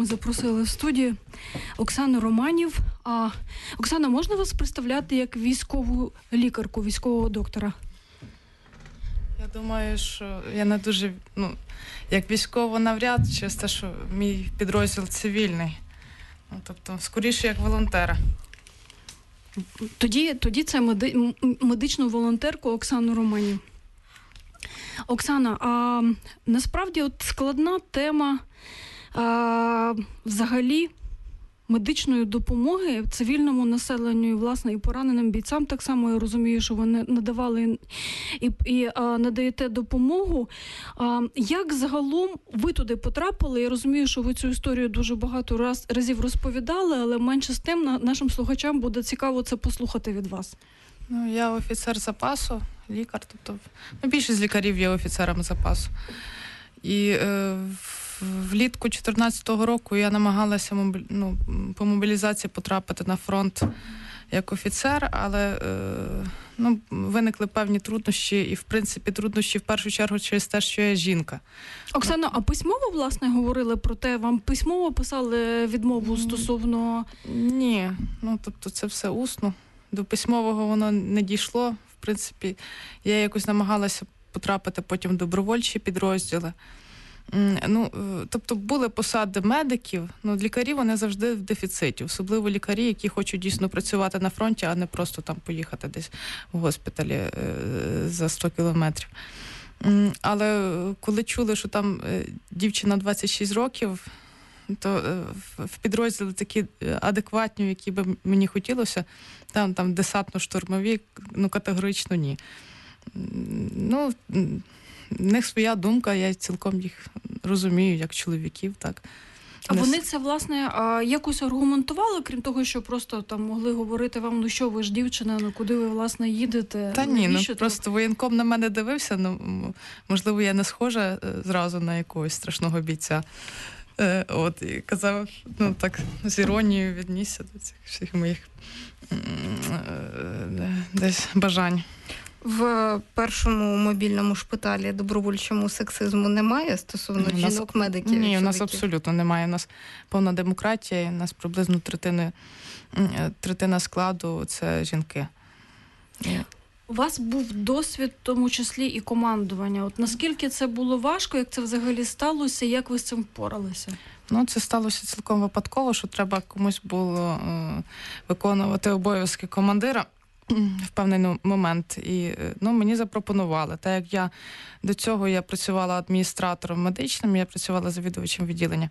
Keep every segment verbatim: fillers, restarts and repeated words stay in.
ми запросили в студію Оксану Романів. А, Оксана, можна вас представляти як військову лікарку, військового доктора? Я думаю, що я не дуже, ну, як військово навряд, через те, що мій підрозділ цивільний. Ну, тобто, скоріше, як волонтера. Тоді, тоді це меди, медичну волонтерку Оксану Романів. Оксана, а насправді от складна тема а, взагалі медичної допомоги цивільному населенню і, власне, і пораненим бійцям. Так само я розумію, що ви надавали і, і а, надаєте допомогу. А, як загалом ви туди потрапили? Я розумію, що ви цю історію дуже багато раз, разів розповідали, але менше з тим на, нашим слухачам буде цікаво це послухати від вас. Ну, я офіцер запасу, лікар, тобто ну, більшість лікарів є офіцерами запасу. І е, влітку чотирнадцятого року я намагалася мобі... ну, по мобілізації потрапити на фронт як офіцер, але е, ну, виникли певні труднощі, і в принципі труднощі в першу чергу через те, що я жінка. Оксано, а письмово, власне, говорили про те, вам письмово писали відмову стосовно... Ні, ну тобто це все усно. До письмового воно не дійшло. В принципі, я якось намагалася потрапити потім в добровольчі підрозділи. Ну, тобто були посади медиків, ну, лікарі вони завжди в дефіциті, особливо лікарі, які хочуть дійсно працювати на фронті, а не просто там поїхати десь в госпіталі е, за сто кілометрів. Але коли чули, що там дівчина двадцять шість років, то в підрозділи такі адекватні, які би мені хотілося, там, там десантно-штурмові, ну, категорично ні. Ну, в них своя думка, я цілком їх розумію, як чоловіків, так. А вони це, власне, якось аргументували, крім того, що просто там могли говорити вам, ну що ви ж дівчина, ну куди ви, власне, їдете? Та ні, ну просто воєнком на мене дивився, ну, можливо, я не схожа зразу на якогось страшного бійця. От, і казав, ну так, з іронією віднісся до цих всіх моїх десь бажань. В першому мобільному шпиталі добровольчому сексизму немає стосовно жінок-медиків? Ні, у нас абсолютно немає. У нас повна демократія, у нас приблизно третина, третина складу – це жінки. У вас був досвід, в тому числі і командування. От наскільки це було важко, як це взагалі сталося, як ви з цим впоралися? Ну, це сталося цілком випадково, що треба комусь було е, виконувати обов'язки командира в певний момент. І ну, мені запропонували. Так як я до цього я працювала адміністратором медичним, я працювала завідувачем відділення.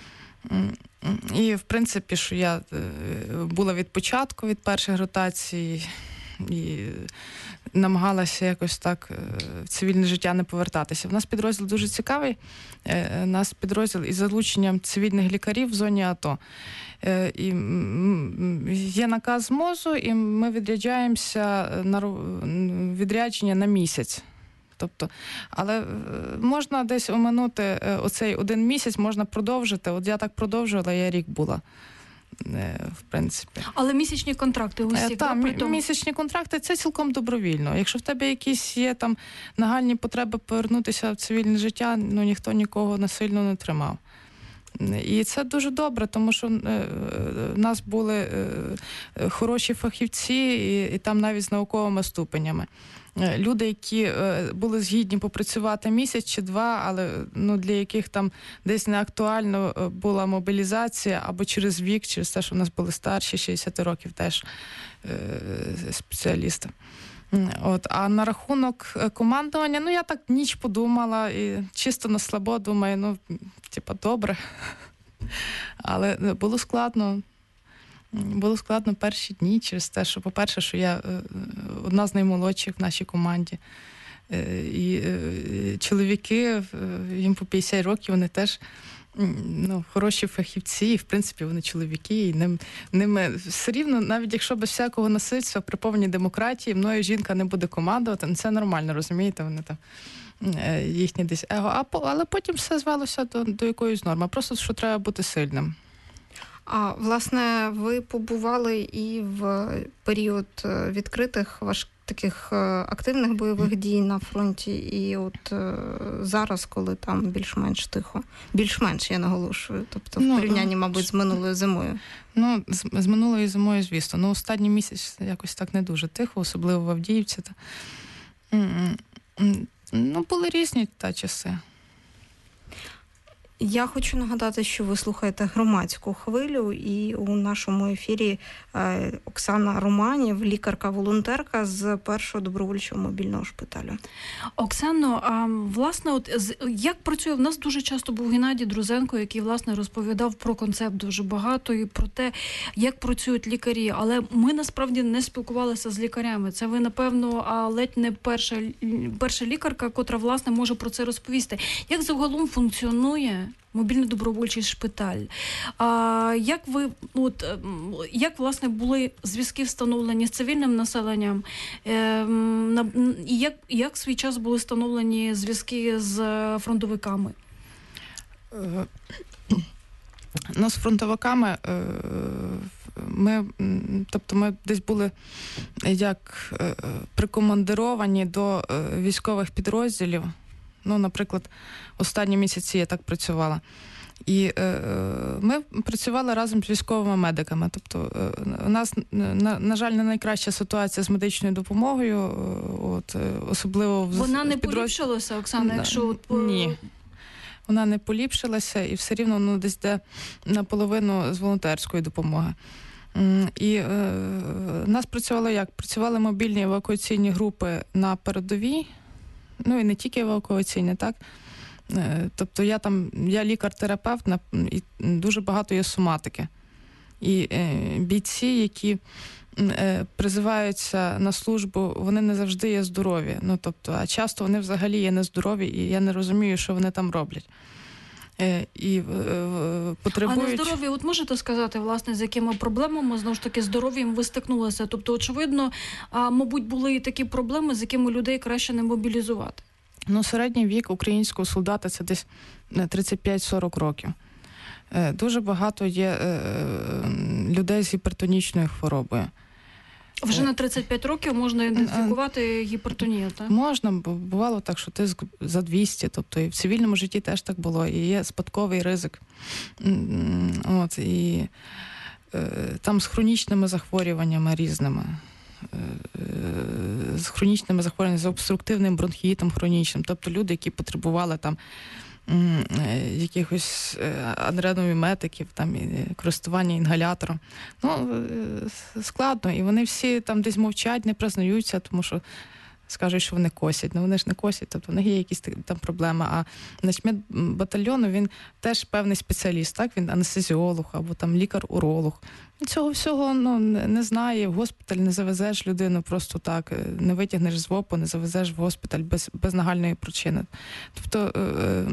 І, в принципі, що я була від початку, від перших ротацій, і намагалася якось так в цивільне життя не повертатися. У нас підрозділ дуже цікавий. У нас підрозділ із залученням цивільних лікарів в зоні АТО. І є наказ МОЗу, і ми відряджаємося на відрядження на місяць. Тобто, але можна десь оминути оцей один місяць, можна продовжити. От я так продовжувала, я рік була. В принципі. Але місячні контракти усі? Так, місячні контракти – це цілком добровільно. Якщо в тебе якісь є там нагальні потреби повернутися в цивільне життя, ну ніхто нікого насильно не тримав. І це дуже добре, тому що в нас були хороші фахівці, і, і там навіть з науковими ступенями. Люди, які були згідні попрацювати місяць чи два, але ну, для яких там десь не актуально була мобілізація, або через вік, через те, що в нас були старші, шістдесят років теж спеціалісти. От. А на рахунок командування, ну я так ніч подумала і чисто на слабо думаю, ну, типа, добре. Але було складно. Було складно перші дні через те, що, по-перше, що я одна з наймолодших в нашій команді. І чоловіки, їм по п'ятдесят років, вони теж ну, хороші фахівці, і, в принципі, вони чоловіки, і ним, ними все рівно, навіть якщо без всякого насильства, при повній демократії, мною жінка не буде командувати, ну, це нормально, розумієте, вони там їхні десь его. А, але потім все звелося до, до якоїсь норми, просто, що треба бути сильним. А, власне, ви побували і в період відкритих важ... таких е, активних бойових дій на фронті, і от е, зараз, коли там більш-менш тихо. Більш-менш, я наголошую. Тобто в Ну, порівнянні, мабуть, з минулою зимою. Ну, з, з минулою зимою, звісно. Ну, останній місяць якось так не дуже тихо, особливо в Авдіївці. Та... Ну, були різні та часи. Я хочу нагадати, що ви слухаєте громадську хвилю, і у нашому ефірі е, Оксана Романів, лікарка-волонтерка з першого добровольчого мобільного шпиталю. Оксано, а власне, от з- як працює? В нас дуже часто був Геннадій Друзенко, який власне розповідав про концепт дуже багато і про те, як працюють лікарі. Але ми насправді не спілкувалися з лікарями. Це ви, напевно, а, ледь не перша, л- перша лікарка, котра власне може про це розповісти. Як загалом функціонує мобільний добровольчий шпиталь? А як ви, от ем, як власне були зв'язки встановлені з цивільним населенням? Ем, на- м, і як, як в свій час були встановлені зв'язки з е, фронтовиками? Е, Ну, з фронтовиками е, ми, м, тобто ми десь були як е, прикомандировані до е, військових підрозділів. Ну, наприклад, останні місяці я так працювала. І е, ми працювали разом з військовими медиками. Тобто е, у нас, на, на жаль, не найкраща ситуація з медичною допомогою, е, от, е, особливо в Вона не підроз- поліпшилася, Оксана, Да. якщо от, е, Ні. Вона не поліпшилася, і все рівно воно десь йде наполовину з волонтерської допомоги. М, І е, нас працювало як? Працювали мобільні евакуаційні групи на передовій, ну і не тільки евакуаційні, так? Е, Тобто я там, я лікар-терапевт, на- і дуже багато є соматики. І е, бійці, які м, е, призиваються на службу, вони не завжди є здорові. Ну, тобто, а часто вони взагалі є нездорові, і я не розумію, що вони там роблять. Е, і е, е, а потребують... на здоров'я, от можете сказати, власне, з якими проблемами, знову ж таки, здоров'ям ви стикнулися? Тобто, очевидно, а, мабуть, були і такі проблеми, з якими людей краще не мобілізувати. Ну, середній вік українського солдата – це десь тридцять п'ять сорок років. Е, Дуже багато є е, е, людей з гіпертонічною хворобою. Вже Е, на тридцять п'ять років можна ідентифікувати гіпертонію, так? Можна, бо бувало так, що тиск за двісті, тобто і в цивільному житті теж так було, і є спадковий ризик. М, От, і е, там з хронічними захворюваннями різними. Е, е, З хронічними захворюваннями, з обструктивним бронхітом хронічним, тобто люди, які потребували там м, е, якихось е, адреновіметиків, там, і користування інгалятором. Ну, е, складно. І вони всі там десь мовчать, не признаються, тому що скажуть, що вони косять. Ну, вони ж не косять, тобто в них є якісь там проблеми. А начмет батальйону, він теж певний спеціаліст, так? Він анестезіолог або там лікар-уролог. І цього всього ну, не не знає. В госпіталь не завезеш людину просто так, не витягнеш з ВОПу, не завезеш в госпіталь без, без нагальної причини. Тобто е,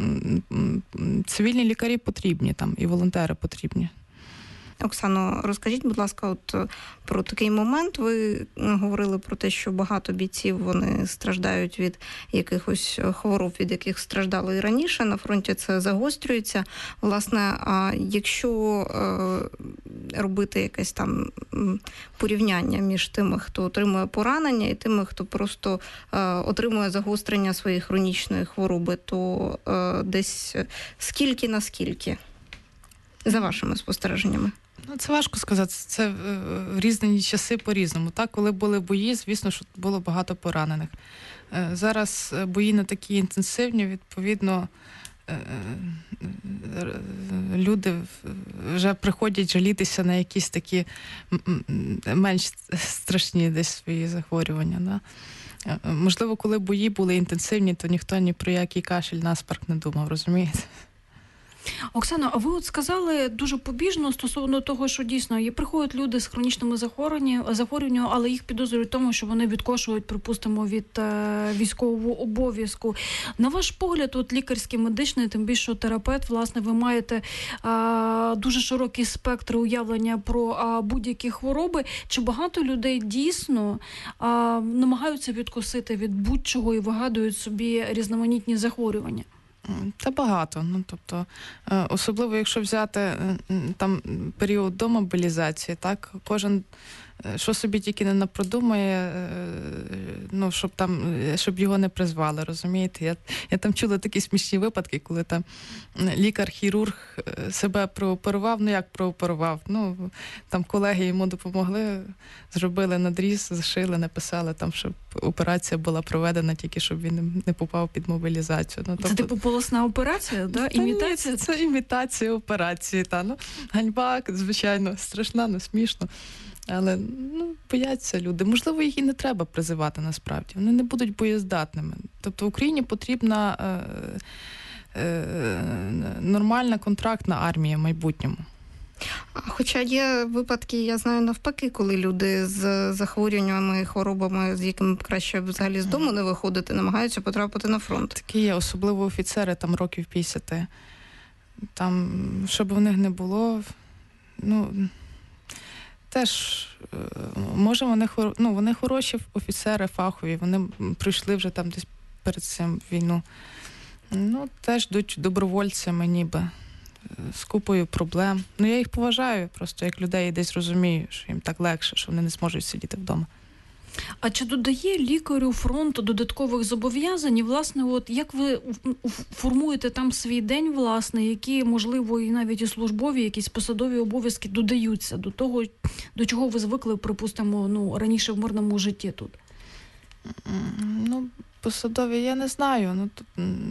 е, цивільні лікарі потрібні там, і волонтери потрібні. Оксано, розкажіть, будь ласка, от про такий момент. Ви говорили про те, що багато бійців вони страждають від якихось хвороб, від яких страждали і раніше. На фронті це загострюється. Власне, а якщо е, робити якесь там порівняння між тими, хто отримує поранення, і тими, хто просто е, отримує загострення своєї хронічної хвороби, то е, десь скільки на скільки? За вашими спостереженнями. Ну, це важко сказати. Це в різні часи по-різному. Так, коли були бої, звісно, що було багато поранених. Зараз бої не такі інтенсивні, відповідно, люди вже приходять жалітися на якісь такі менш страшні десь свої захворювання. Да? Можливо, коли бої були інтенсивні, то ніхто ні про який кашель, насморк не думав, розумієте? Оксано, а ви от сказали дуже побіжно стосовно того, що дійсно є приходять люди з хронічними захворюваннями, але їх підозрюють в тому, що вони відкошують, припустимо, від е, військового обов'язку. На ваш погляд, от лікарський, медичний, тим більше терапевт, власне, ви маєте е, дуже широкий спектр уявлення про е, будь-які хвороби. Чи багато людей дійсно е, намагаються відкосити від будь-чого і вигадують собі різноманітні захворювання? Та багато. Ну, тобто, особливо, якщо взяти там період до мобілізації, так, кожен що собі тільки не напродумає, ну, щоб там, щоб його не призвали, розумієте? Я, я там чула такі смішні випадки, коли там лікар-хірург себе прооперував, ну як прооперував? Ну, там колеги йому допомогли, зробили надріз, зашили, написали там, щоб операція була проведена тільки, щоб він не попав під мобілізацію. Ну, тобто... Це типу полосна операція, да? Імітація? Ні, це імітація операції, та, ну, ганьба, звичайно, страшна, ну, смішно. Але, ну, бояться люди. Можливо, їх і не треба призивати насправді. Вони не будуть боєздатними. Тобто Україні потрібна е, е, нормальна контрактна армія в майбутньому. Хоча є випадки, я знаю, навпаки, коли люди з захворюваннями, хворобами, з якими краще взагалі з дому не виходити, намагаються потрапити на фронт. Такі є, особливо офіцери, там років п'ятдесят. Там, щоб у них не було, ну... Теж, може, вони, ну, вони хороші офіцери, фахові, вони пройшли вже там десь перед цим війну. Ну, теж йдуть добровольцями ніби, з купою проблем. Ну, я їх поважаю просто, як людей, десь розумію, що їм так легше, що вони не зможуть сидіти вдома. А чи додає лікарю фронту додаткових зобов'язань? І, власне, от як ви формуєте там свій день, власне, які, можливо, і навіть і службові, якісь посадові обов'язки додаються до того, до чого ви звикли, припустимо, ну, раніше в мирному житті тут? Ну, посадові, я не знаю. Ну, тут...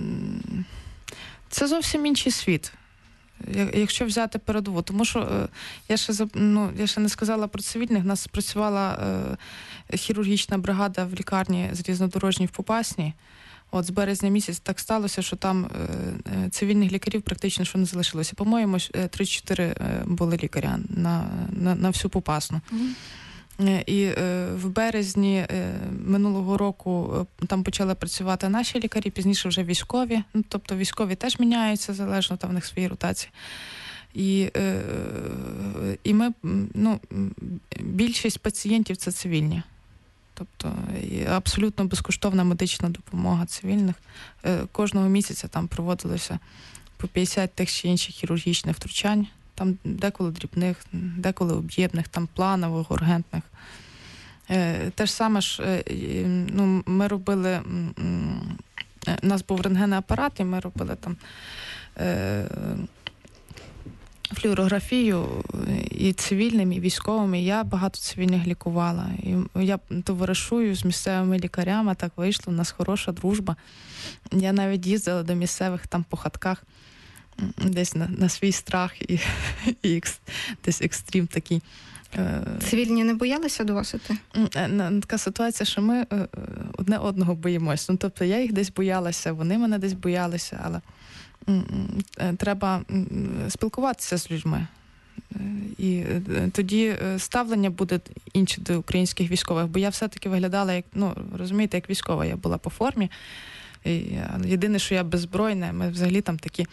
Це зовсім інший світ. Якщо взяти передову, тому що е, я ще ну, я ще не сказала про цивільних. У нас працювала е, хірургічна бригада в лікарні залізнодорожній в Попасні. От з березня місяць так сталося, що там е, цивільних лікарів практично що не залишилося. По-моєму, три-чотири були лікаря на, на, на всю Попасну. Mm-hmm. І е, в березні е, минулого року е, там почали працювати наші лікарі, пізніше вже військові. Ну, тобто військові теж міняються, залежно, там в них свої ротації. І, е, і ми, ну, більшість пацієнтів – це цивільні. Тобто абсолютно безкоштовна медична допомога цивільних. Е, кожного місяця там проводилося по п'ятдесят тих чи інших хірургічних втручань. Там деколи дрібних, деколи об'ємних, там планових, ургентних. Е, те ж саме ж, е, ну, ми робили, е, у нас був рентгенний апарат, і ми робили там е, флюорографію і цивільним, і військовим, і я багато цивільних лікувала. І я товаришую з місцевими лікарями, так вийшло, у нас хороша дружба. Я навіть їздила до місцевих там по хатках, десь на, на свій страх і, і екс, десь екстрім такий. Цивільні не боялися до вас іти? Така ситуація, що ми одне одного боїмося. Ну, тобто я їх десь боялася, вони мене десь боялися, але треба спілкуватися з людьми. І тоді ставлення буде інше до українських військових, бо я все-таки виглядала, як, ну, розумієте, як військова. Я була по формі. І єдине, що я беззбройна, ми взагалі там такі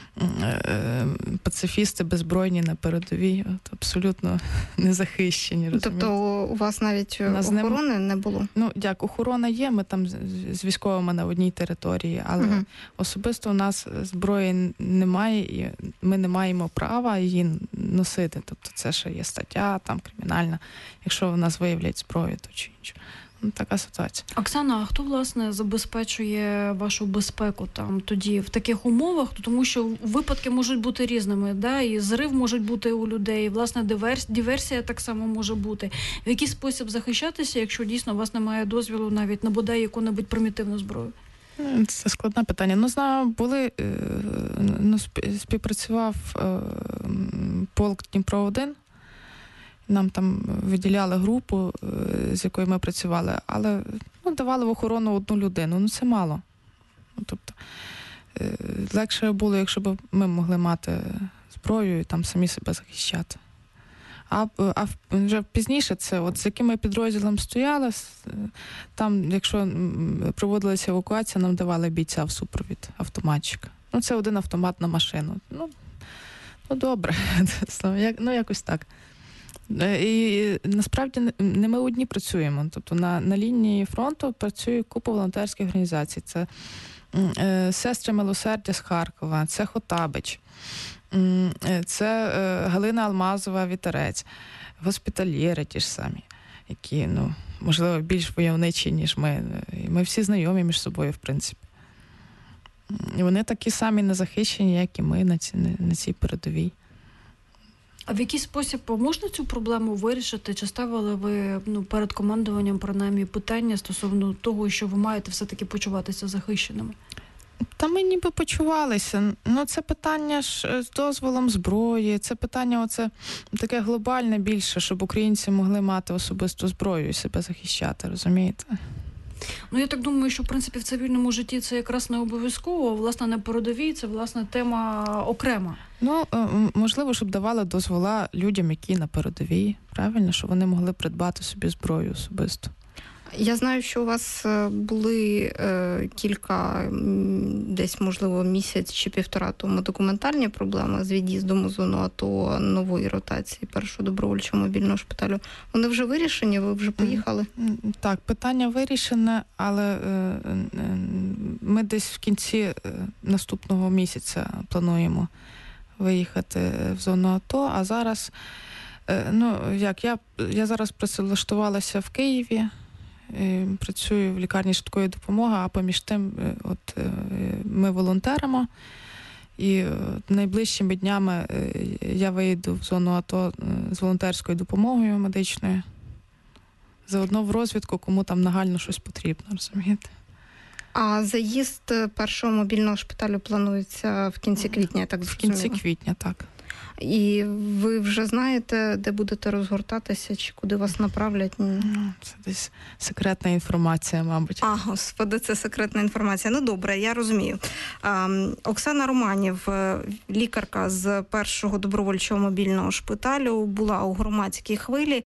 пацифісти беззбройні на передовій, от, абсолютно незахищені. Розумієте? Тобто у вас навіть нас охорони не... не було? Ну, як, охорона є, ми там з військовими на одній території, але угу. особисто у нас зброї немає, і ми не маємо права її носити. Тобто це ще є стаття там кримінальна, якщо в нас виявлять зброю, то чи інше. Ну, така ситуація. Оксана, а хто, власне, забезпечує вашу безпеку там тоді в таких умовах? Тому що випадки можуть бути різними, да? І зрив може бути у людей, і, власне, диверс... диверсія так само може бути. В який спосіб захищатися, якщо дійсно у вас немає дозволу навіть на бодай яку-небудь примітивну зброю? Це складне питання. Ну, знаю, були, ну, співпрацював полк Дніпро один. Нам там виділяли групу, з якою ми працювали, але, ну, давали в охорону одну людину. Ну, це мало. Ну, тобто, легше було, якщо б ми могли мати зброю і там самі себе захищати. А, а вже пізніше це, от з якими підрозділом стояли, там, якщо проводилася евакуація, нам давали бійця в супровід, автоматчика. Ну, це один автомат на машину. Ну, ну добре, ну, якось так. І насправді не ми одні працюємо. Тобто на, на лінії фронту працює купа волонтерських організацій. Це е, Сестри Милосердя з Харкова, це Хотабич, М, е, Це е, Галина Алмазова, Вітерець, госпітальєри ті ж самі, які, ну, можливо, більш войовничі, ніж ми. І ми всі знайомі між собою, в принципі. І вони такі самі незахищені, як і ми на цій, на цій передовій. А в який спосіб можна цю проблему вирішити? Чи ставили ви, ну, перед командуванням, принаймні, питання стосовно того, що ви маєте все-таки почуватися захищеними? Та ми ніби почувалися. Ну, це питання ж з дозволом зброї, це питання оце таке глобальне більше, щоб українці могли мати особисту зброю і себе захищати, розумієте? Ну, я так думаю, що, в принципі, в цивільному житті це якраз не обов'язково, власне, на передовій це, власне, тема окрема. Ну, е, можливо, щоб давали дозвола людям, які на передовій, правильно, щоб вони могли придбати собі зброю особисто. Я знаю, що у вас е, були е, кілька, м, десь, можливо, місяць чи півтора тому документальні проблеми з від'їздом у зону АТО нової ротації першого добровольчого мобільного шпиталю. Вони вже вирішені? Ви вже поїхали? М, Так, питання вирішене, але е, е, ми десь в кінці е, наступного місяця плануємо виїхати в зону АТО, а зараз, е, ну, як, я, я зараз працевлаштувалася в Києві, е, працюю в лікарні швидкої допомоги, а поміж тим е, от, е, ми волонтеримо, і е, найближчими днями е, я виїду в зону АТО е, з волонтерською допомогою медичною, заодно в розвідку, кому там нагально щось потрібно, розумієте? А заїзд першого мобільного шпиталю планується в кінці квітня, я так В кінці зрозуміла? квітня, так. І ви вже знаєте, де будете розгортатися, чи куди вас направлять? Ні. Ну, це десь секретна інформація, мабуть. А, господи, це секретна інформація. Ну, добре, я розумію. А, Оксана Романів, е, лікарка з першого добровольчого мобільного шпиталю, була у громадській хвилі.